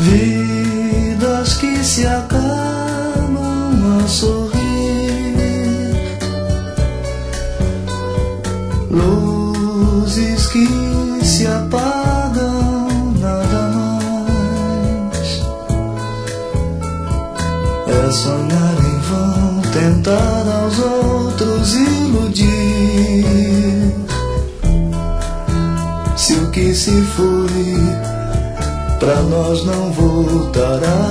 Vidas que se acabam a sorrir, luzes que se apagam, nada mais. É sonhar em vão, tentar aos outros iludir. Se o que se foi pra nós não voltará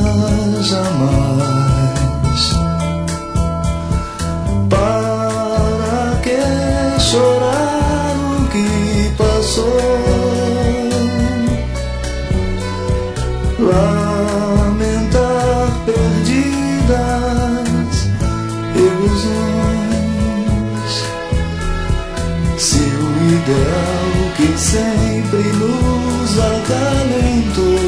jamais. Para que chorar o que passou? Lamentar perdidas ilusões. Se o ideal que sempre nos acalentou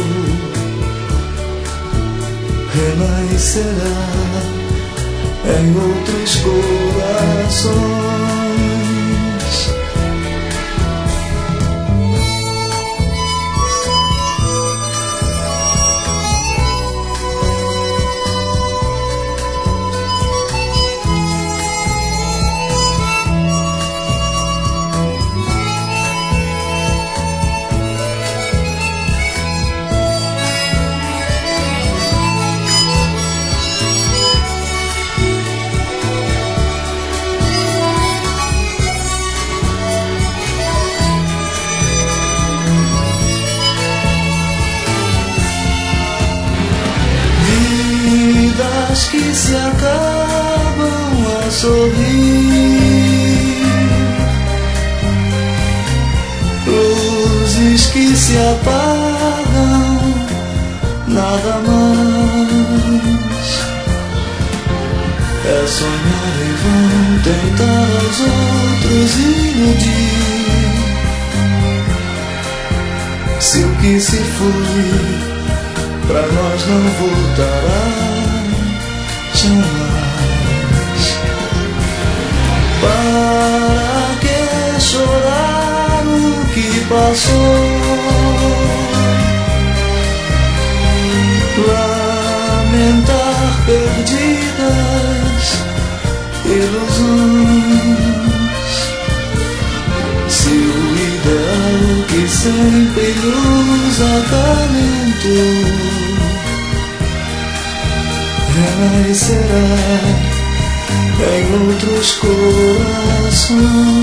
renascerá em outros corações. Vidas que se acabam a sorrir, luzes que se apagam, nada mais. É sonhar em vão, tentar aos outros iludir. Se o que se foi pra nós não voltará jamais. Para que chorar o que passou? Lamentar perdidas ilusões. Se o ideal que sempre nos acalentou renascerá em outros corações.